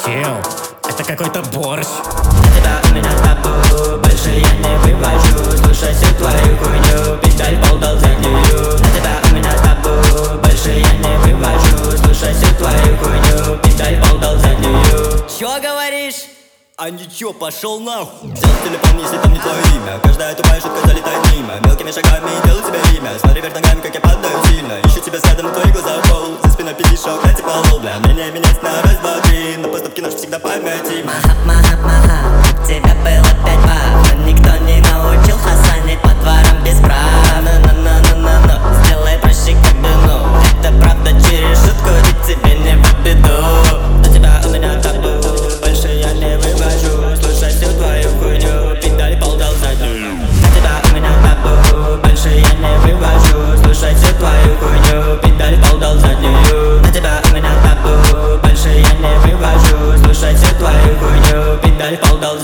Чел, это какой-то борщ. На тебя у меня табу, больше я не вывожу. Слушай всю твою хуйню, педаль пол дал заднюю. На тебя у меня табу, больше я не вывожу. Слушай всю твою хуйню, педаль пол дал заднюю. Чё говоришь? А ничего, пошел нахуй. Взял телефон, если там не твое имя. Каждая тупая шутка залетает мимо. Мелкими шагами делаю тебе имя. Смотри вверх ногами, как я падаю сильно. Ищу тебя взглядом, на твои глаза пол. За спиной пиздишь, шок, типа лол. Бля, мнение менять на раз, два, три. Но поступки наши всегда памяти. Маха, тебя было 5 баб, но никто не научил хасанить по дворам без прав. Но сделай проще, как дыну. Это правда через шутку, и тебе не в обиду. На тебя у меня табу, больше я не вывожу. Слушай всю твою хуйню, педаль пол дал заднюю. На тебя у меня табу, больше я не вывожу. Слушай всю твою хуйню, педаль пол дал заднюю. На тебя у меня табу, больше я не вывожу. Слушай всю твою хуйню, педаль пол дал заднюю.